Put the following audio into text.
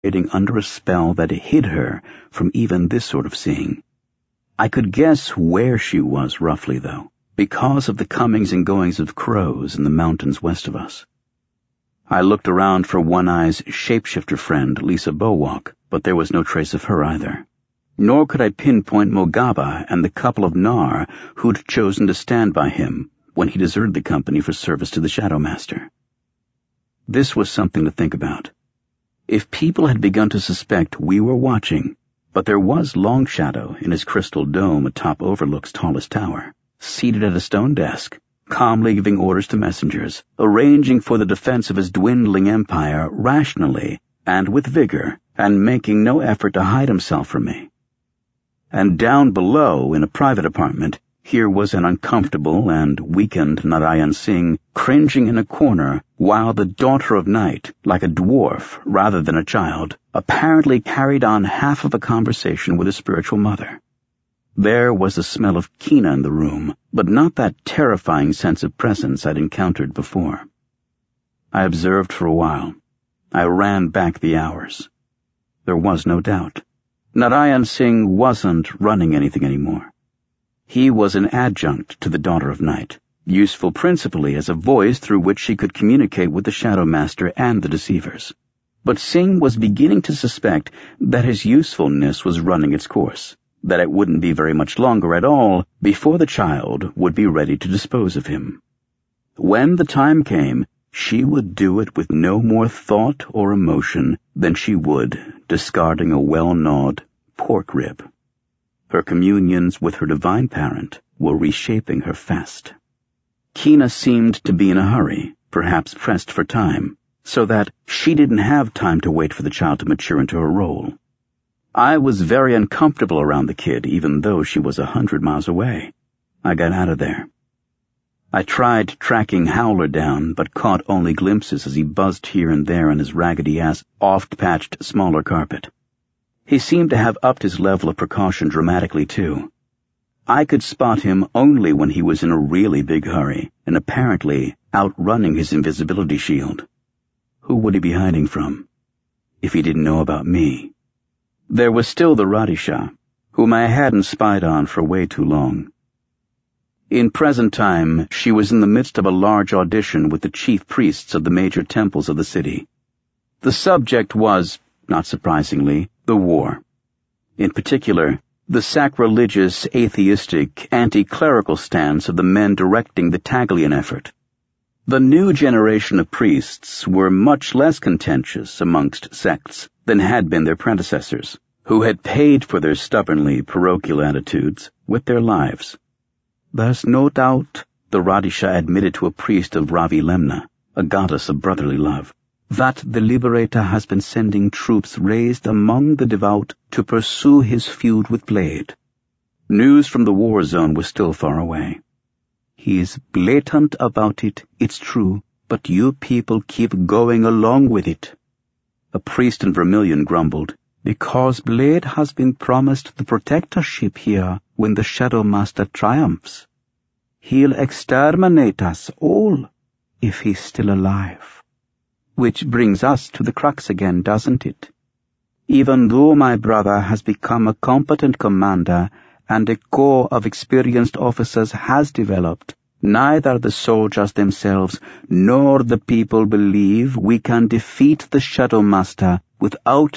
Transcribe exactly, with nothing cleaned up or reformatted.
under a spell that hid her from even this sort of seeing. I could guess where she was roughly, though, because of the comings and goings of crows in the mountains west of us. I looked around for One-Eye's shapeshifter friend, Lisa Bowalk, but there was no trace of her either. Nor could I pinpoint Mogaba and the couple of Nar who'd chosen to stand by him when he deserted the company for service to the Shadow Master. This was something to think about. If people had begun to suspect we were watching, but there was Long Shadow in his crystal dome atop Overlook's tallest tower, seated at a stone desk, calmly giving orders to messengers, arranging for the defense of his dwindling empire rationally and with vigor, and making no effort to hide himself from me. And down below, in a private apartment, here was an uncomfortable and weakened Narayan Singh cringing in a corner while the Daughter of Night, like a dwarf rather than a child, apparently carried on half of a conversation with his spiritual mother. There was the smell of Kina in the room, but not that terrifying sense of presence I'd encountered before. I observed for a while. I ran back the hours. There was no doubt. Narayan Singh wasn't running anything anymore. He was an adjunct to the Daughter of Night, useful principally as a voice through which she could communicate with the Shadow Master and the Deceivers. But Singh was beginning to suspect that his usefulness was running its course, that it wouldn't be very much longer at all before the child would be ready to dispose of him. When the time came, she would do it with no more thought or emotion than she would discarding a well-gnawed pork rib. Her communions with her divine parent were reshaping her fast. Kina seemed to be in a hurry, perhaps pressed for time, so that she didn't have time to wait for the child to mature into her role. I was very uncomfortable around the kid, even though she was a hundred miles away. I got out of there. I tried tracking Howler down, but caught only glimpses as he buzzed here and there on his raggedy-ass, oft-patched, smaller carpet. He seemed to have upped his level of precaution dramatically, too. I could spot him only when he was in a really big hurry, and apparently outrunning his invisibility shield. Who would he be hiding from, if he didn't know about me? There was still the Radisha, whom I hadn't spied on for way too long. In present time, she was in the midst of a large audition with the chief priests of the major temples of the city. The subject was, not surprisingly, the war. In particular, the sacrilegious, atheistic, anti-clerical stance of the men directing the Taglian effort. The new generation of priests were much less contentious amongst sects than had been their predecessors, who had paid for their stubbornly parochial attitudes with their lives. There's no doubt, the Radisha admitted to a priest of Ravi Lemna, a goddess of brotherly love, that the Liberator has been sending troops raised among the devout to pursue his feud with Blade. News from the war zone was still far away. He's blatant about it, it's true, but you people keep going along with it. A priest in Vermilion grumbled, because Blade has been promised the protectorship here when the Shadow Master triumphs. He'll exterminate us all, if he's still alive. Which brings us to the crux again, doesn't it? Even though my brother has become a competent commander and a corps of experienced officers has developed, neither the soldiers themselves nor the people believe we can defeat the Shadow Master without